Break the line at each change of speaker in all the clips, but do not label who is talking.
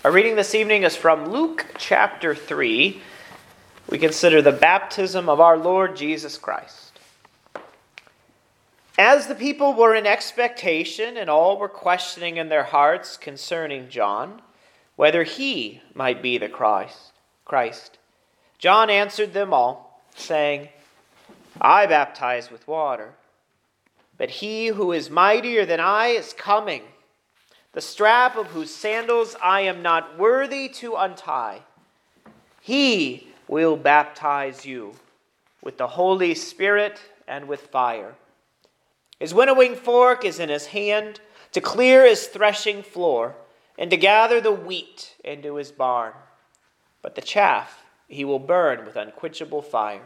Our reading this evening is from Luke chapter 3. We consider the baptism of our Lord Jesus Christ. As the people were in expectation and all were questioning in their hearts concerning John, whether he might be the Christ, John answered them all, saying, I baptize with water, but he who is mightier than I is coming, the strap of whose sandals I am not worthy to untie. He will baptize you with the Holy Spirit and with fire. His winnowing fork is in his hand to clear his threshing floor and to gather the wheat into his barn. But the chaff he will burn with unquenchable fire.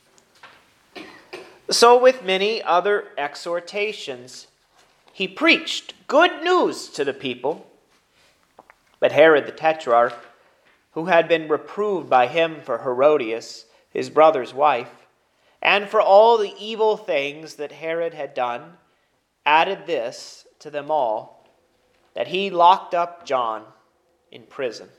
So with many other exhortations, he preached good news to the people. But Herod the Tetrarch, who had been reproved by him for Herodias, his brother's wife, and for all the evil things that Herod had done, added this to them all, that he locked up John in prison.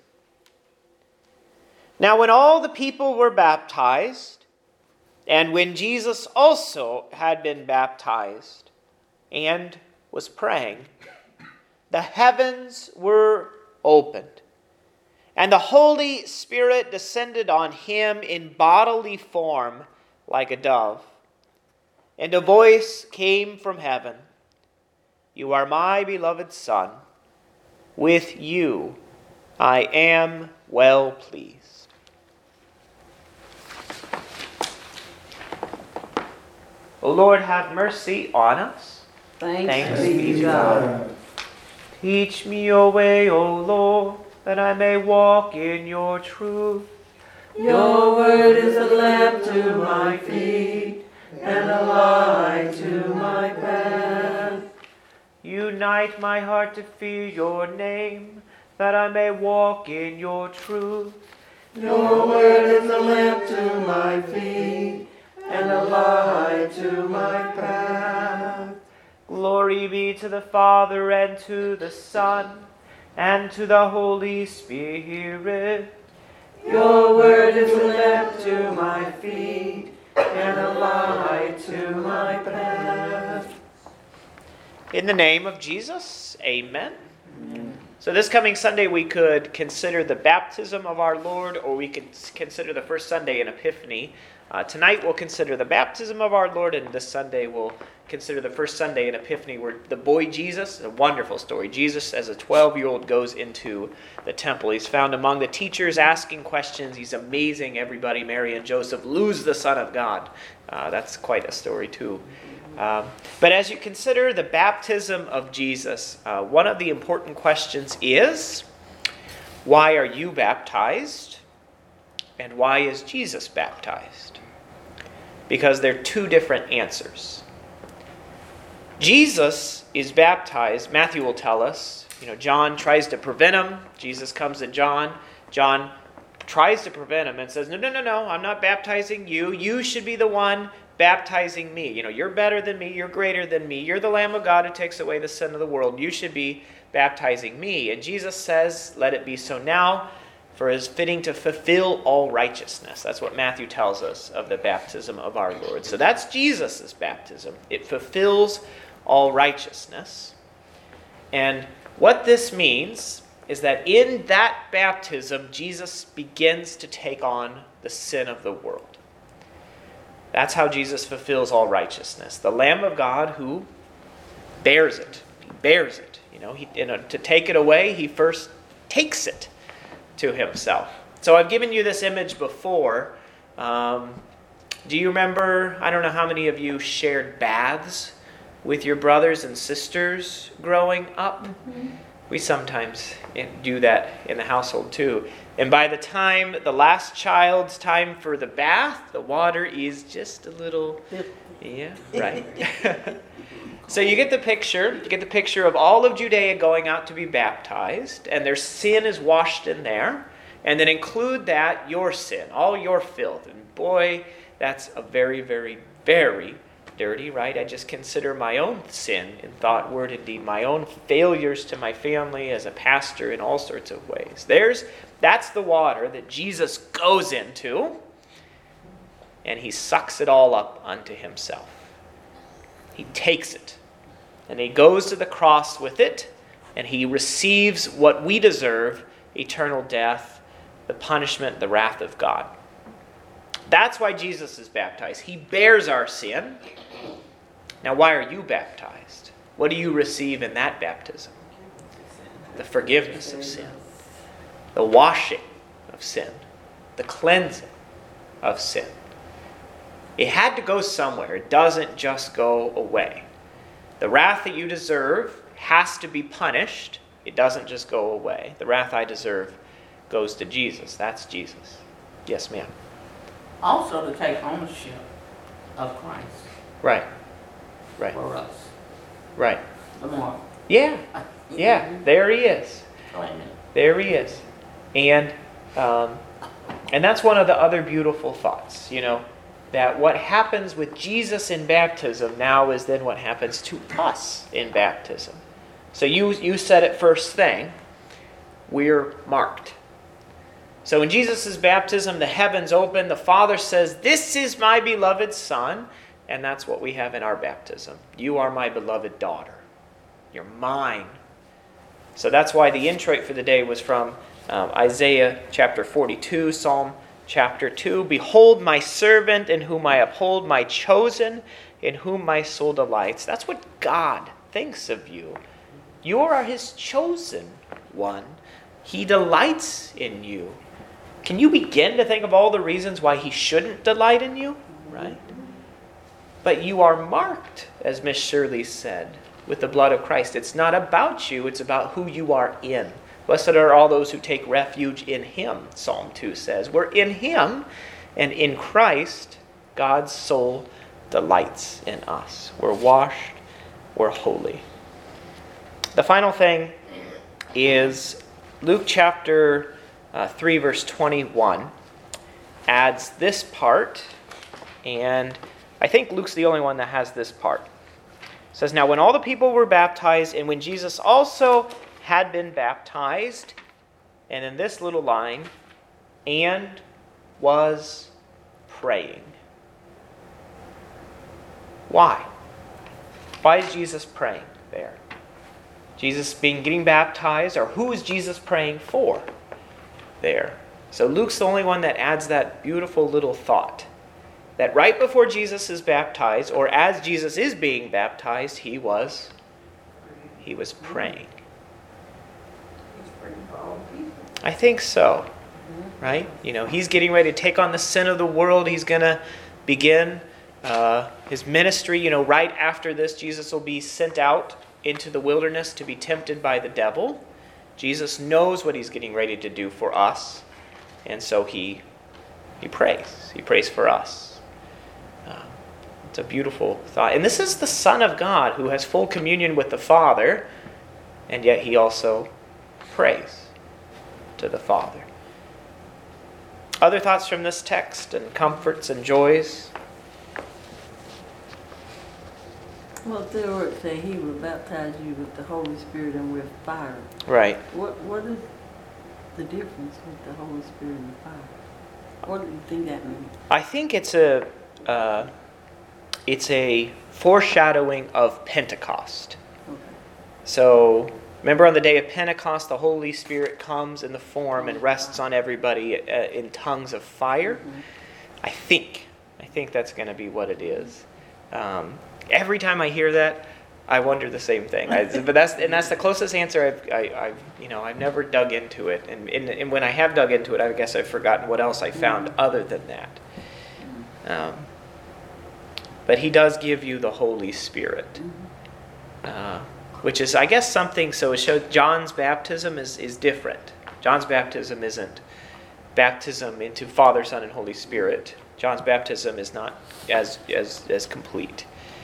Now when all the people were baptized, and when Jesus also had been baptized, and was praying, the heavens were opened, and the Holy Spirit descended on him in bodily form like a dove. And a voice came from heaven, You are my beloved Son. With you I am well pleased. O Lord, have mercy on us.
Thanks be to God.
Teach me your way, O Lord, that I may walk in your truth.
Your word is a lamp to my feet and a light to my path.
Unite my heart to fear your name, that I may walk in your truth.
Your word is a lamp to my feet and a light to my path.
Glory be to the Father, and to the Son, and to the Holy Spirit.
Your word is a lamp to my feet and a light to my path.
In the name of Jesus, amen. So this coming Sunday we could consider the baptism of our Lord, or we could consider the first Sunday in Epiphany. Tonight we'll consider the baptism of our Lord, and this Sunday we'll consider the first Sunday in Epiphany, where the boy Jesus, a wonderful story. Jesus, as a 12-year-old, goes into the temple. He's found among the teachers asking questions. He's amazing everybody. Mary and Joseph lose the Son of God. That's quite a story too. But as you consider the baptism of Jesus, one of the important questions is, why are you baptized? And why is Jesus baptized? Because they're two different answers. Jesus is baptized. Matthew will tell us. John tries to prevent him. Jesus comes to John. John tries to prevent him and says, No, I'm not baptizing you. You should be the one baptizing me. You're better than me. You're greater than me. You're the Lamb of God who takes away the sin of the world. You should be baptizing me. And Jesus says, Let it be so now, for it is fitting to fulfill all righteousness. That's what Matthew tells us of the baptism of our Lord. So that's Jesus' baptism. It fulfills all righteousness. And what this means is that in that baptism, Jesus begins to take on the sin of the world. That's how Jesus fulfills all righteousness. The Lamb of God who bears it. He bears it. To take it away, he first takes it to himself. So I've given you this image before. Do you remember, I don't know how many of you shared baths with your brothers and sisters growing up? Mm-hmm. We sometimes do that in the household too. And by the time the last child's time for the bath, the water is just a little, yeah, right. So you get the picture. You get the picture of all of Judea going out to be baptized, and their sin is washed in there. And then include that your sin, all your filth. And boy, that's a very, very, very dirty, right? I just consider my own sin in thought, word, and deed, my own failures to my family as a pastor in all sorts of ways. That's the water that Jesus goes into, and he sucks it all up unto himself. He takes it, and he goes to the cross with it, and he receives what we deserve, eternal death, the punishment, the wrath of God. That's why Jesus is baptized. He bears our sin. Now, why are you baptized? What do you receive in that baptism? The forgiveness of sin, the washing of sin, the cleansing of sin. It had to go somewhere. It doesn't just go away. The wrath that you deserve has to be punished. It doesn't just go away. The wrath I deserve goes to Jesus. That's Jesus. Yes, ma'am.
Also to take ownership of Christ
Right.
for us.
Right.
The more.
Yeah. There he is.
Amen.
There he is. And that's one of the other beautiful thoughts, that what happens with Jesus in baptism now is then what happens to us in baptism. So you said it first thing, we're marked. So in Jesus' baptism, the heavens open, the Father says, "This is my beloved Son," and that's what we have in our baptism. You are my beloved daughter. You're mine. So that's why the introit for the day was from Isaiah chapter 42, Psalm chapter 2. "Behold my servant in whom I uphold, my chosen in whom my soul delights." That's what God thinks of you. You are his chosen one. He delights in you. Can you begin to think of all the reasons why he shouldn't delight in you? Right? But you are marked, as Miss Shirley said, with the blood of Christ. It's not about you, it's about who you are in. "Blessed are all those who take refuge in him," Psalm 2 says. We're in him, and in Christ, God's soul delights in us. We're washed, we're holy. The final thing is Luke chapter 3, verse 21 adds this part, and I think Luke's the only one that has this part. It says, "Now when all the people were baptized, and when Jesus also had been baptized," and in this little line, "and was praying." Why? Why is Jesus praying there? Jesus getting baptized, or who is Jesus praying for there? So Luke's the only one that adds that beautiful little thought. That right before Jesus is baptized, or as Jesus is being baptized, he was praying. I think so. Right? He's getting ready to take on the sin of the world. He's going to begin his ministry. Right after this, Jesus will be sent out into the wilderness to be tempted by the devil. Jesus knows what he's getting ready to do for us. And so he prays. He prays for us. It's a beautiful thought. And this is the Son of God who has full communion with the Father, and yet he also prays to the Father. Other thoughts from this text and comforts and joys?
Well, the word say he will baptize you with the Holy Spirit and with fire.
Right.
What is the difference with the Holy Spirit and the fire? What do you think that means?
I think it's a foreshadowing of Pentecost.
Okay.
So remember, on the day of Pentecost, the Holy Spirit comes in the form and rests on everybody in tongues of fire.
Mm-hmm.
I think that's going to be what it is. Every time I hear that, I wonder the same thing. But that's the closest answer I've never dug into it, and when I have dug into it, I guess I've forgotten what else I found other than that. But he does give you the Holy Spirit, which is, I guess, something. So it shows John's baptism is different. John's baptism isn't baptism into Father, Son, and Holy Spirit. John's baptism is not as complete.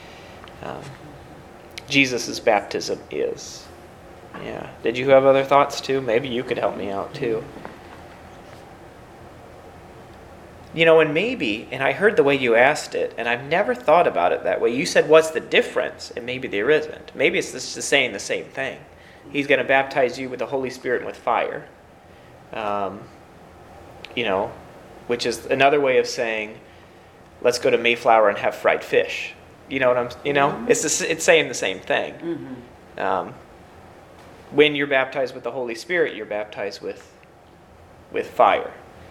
Jesus' baptism is. Yeah. Did you have other thoughts too? Maybe you could help me out too. And maybe, and I heard the way you asked it, and I've never thought about it that way. You said, what's the difference? And maybe there isn't. Maybe it's just saying the same thing. He's going to baptize you with the Holy Spirit and with fire. Which is another way of saying, let's go to Mayflower and have fried fish. You know what I'm, it's saying the same thing.
Mm-hmm.
When you're baptized with the Holy Spirit, you're baptized with fire.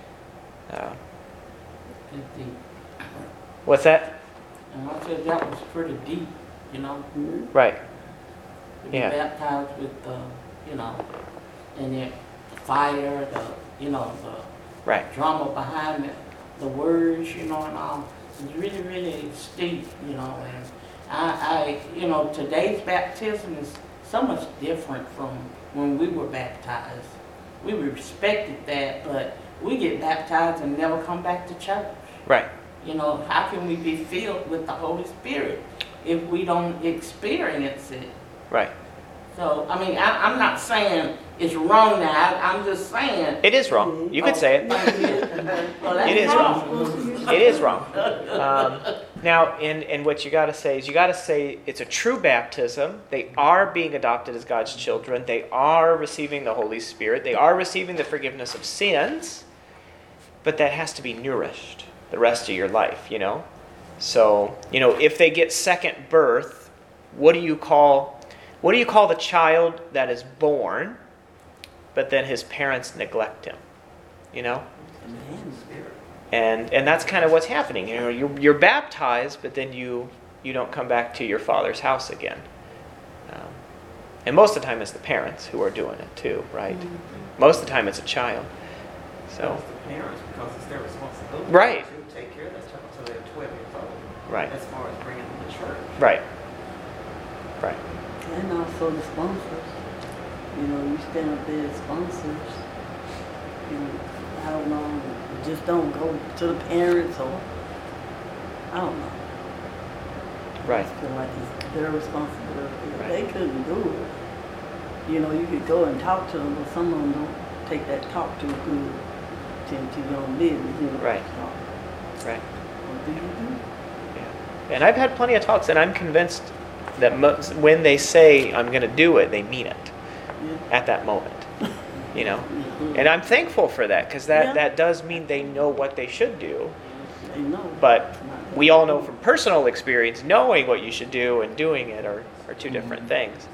It's deep.
What's that?
And I said that was pretty deep,
Right.
To be
Yeah.
baptized with and the fire, the
Right.
drama behind it, the words, and all. It's really, really steep, and I today's baptism is so much different from when we were baptized. We respected that, but we get baptized and never come back to church.
Right.
How can we be filled with the Holy Spirit if we don't experience it?
Right.
So, I'm not saying it's wrong now. I'm just saying.
It is wrong. You could say it.
Well, that's
It is
wrong.
It is wrong. Now, and what you got to say is it's a true baptism. They are being adopted as God's children. They are receiving the Holy Spirit. They are receiving the forgiveness of sins. But that has to be nourished the rest of your life, So, if they get second birth, what do you call the child that is born, but then his parents neglect him? And that's kind of what's happening. You're baptized, but then you don't come back to your father's house again. And most of the time it's the parents who are doing it too, right?
Mm-hmm.
Most of the time it's a child. So
It's the parents, because it's their responsibility
Right.
to take care of that child until they're 12 years old.
Right.
As far as bringing them to church.
Right.
And also the sponsors. You stand up there as sponsors. I don't know. Just don't go to the parents or I don't know.
Right.
I feel like it's their responsibility.
Right.
They couldn't do it. You could go and talk to them, but some of them don't take that talk too good. Tend to your own business.
Right.
So,
Right.
what do you do?
Yeah. And I've had plenty of talks, and I'm convinced that when they say I'm going to do it, they mean it
Yeah.
at that moment.
Mhm.
And I'm thankful for that, because that
Yeah.
does mean they know what they should do.
They know.
But
It's not
we all know from personal experience, knowing what you should do and doing it are two different
Mhm.
things.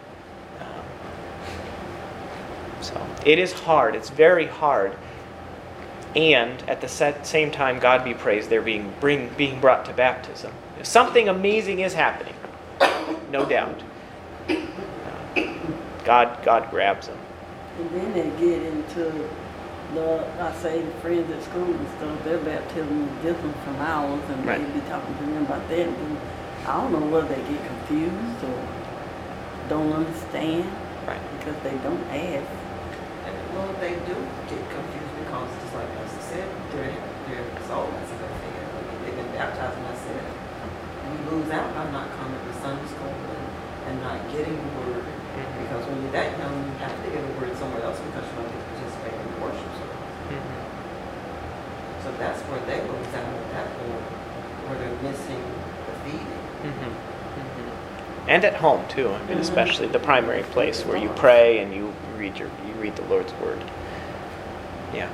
So it is hard. It's very hard. And at the same time, God be praised, they're being brought to baptism. Something amazing is happening, no doubt. God grabs them.
And then they get into the friends at school and stuff, their baptism is different from ours, and
Right.
they be talking to them about that. And I don't know whether they get confused or don't understand
Right.
because they don't ask.
Well, they do get confused because, just like Pastor said, their soul has to go figure. They've been baptized, and I said, you lose out by not coming to Sunday school and not getting the word. Because when you're that young, you have to get the word somewhere else because you don't get to participate in the worship service.
Mhm.
So that's where they lose out at that point, where they're missing the feeding.
Mhm. Mhm. And at home too. Especially the primary place where you pray and you read the Lord's word. Yeah.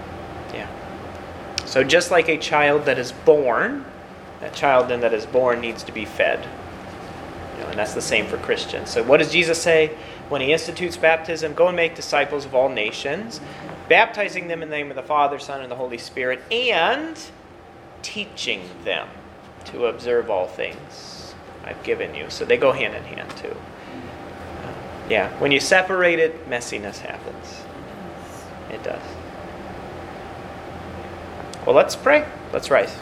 So just like a child that is born, that child then that is born needs to be fed. And that's the same for Christians. So what does Jesus say when he institutes baptism? Go and make disciples of all nations, baptizing them in the name of the Father, Son, and the Holy Spirit, and teaching them to observe all things I've given you. So they go hand in hand too. When you separate it, messiness happens. It does. Well, let's pray. Let's rise.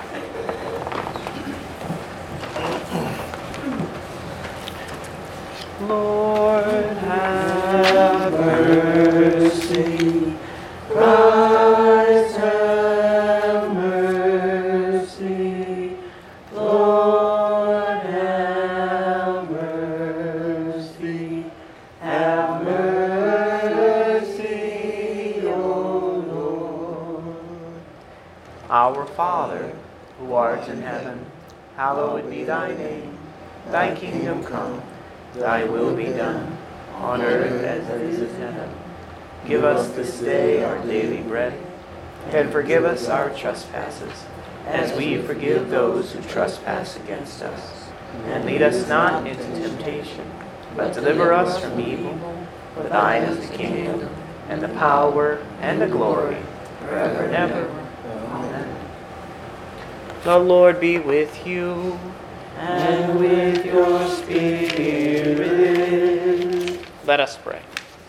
Lord, have mercy. Christ, have mercy. Lord, have mercy. Have mercy, O Lord. Our Father, who art in heaven, hallowed be thy name. Thy kingdom come, thy will be done, on earth as it is in heaven. Give us this day our daily bread, and forgive us our trespasses, as we forgive those who trespass against us. And lead us not into temptation, but deliver us from evil. For thine is the kingdom, and the power, and the glory, forever and ever. Amen. The Lord be with you,
And with your spirit.
Let us pray.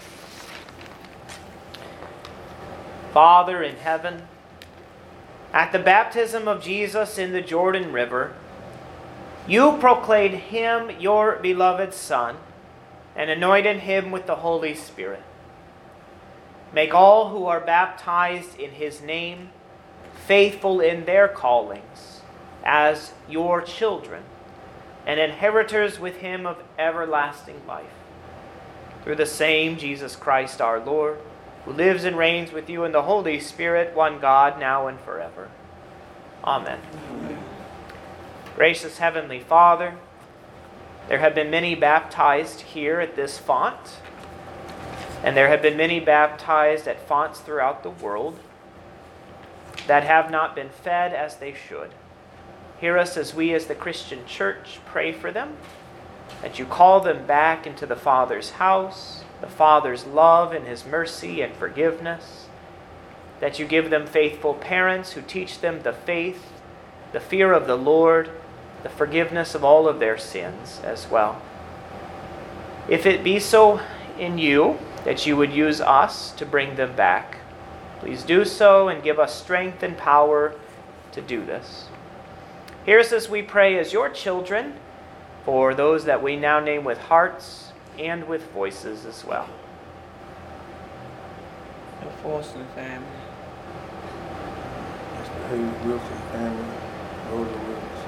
Father in heaven, at the baptism of Jesus in the Jordan River, you proclaimed him your beloved Son and anointed him with the Holy Spirit. Make all who are baptized in his name faithful in their callings as your children and inheritors with him of everlasting life. Through the same Jesus Christ our Lord, who lives and reigns with you in the Holy Spirit, one God, now and forever. Amen. Gracious Heavenly Father, there have been many baptized here at this font, and there have been many baptized at fonts throughout the world that have not been fed as they should. Hear us as we as the Christian Church pray for them, that you call them back into the Father's house, the Father's love and his mercy and forgiveness, that you give them faithful parents who teach them the faith, the fear of the Lord, the forgiveness of all of their sins as well. If it be so in you that you would use us to bring them back, please do so and give us strength and power to do this. Hear us as we pray as your children, for those that we now name with hearts and with voices as well.
The Forster family.
That's the Haley Wilson family, Rosa Wilson.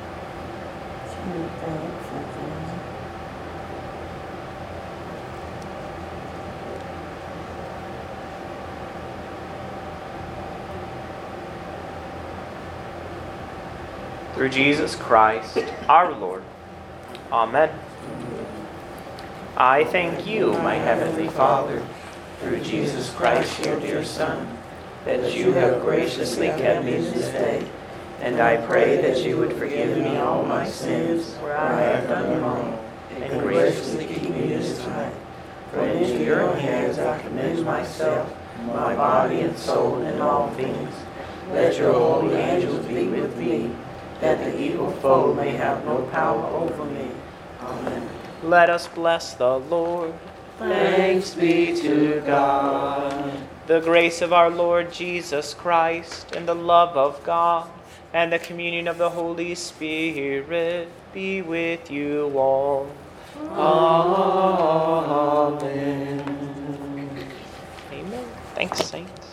Through Jesus Christ, our Lord. Amen. I thank you, my heavenly Father, through Jesus Christ, your dear Son, that you have graciously kept me this day, and I pray that you would forgive me all my sins where I have done wrong, and graciously keep me this night. For into your hands I commend myself, my body and soul, and all things. Let your holy angels be with me, that the evil foe may have no power over me. Amen. Let us bless the Lord.
Thanks be to God.
The grace of our Lord Jesus Christ, and the love of God, and the communion of the Holy Spirit be with you all.
Amen.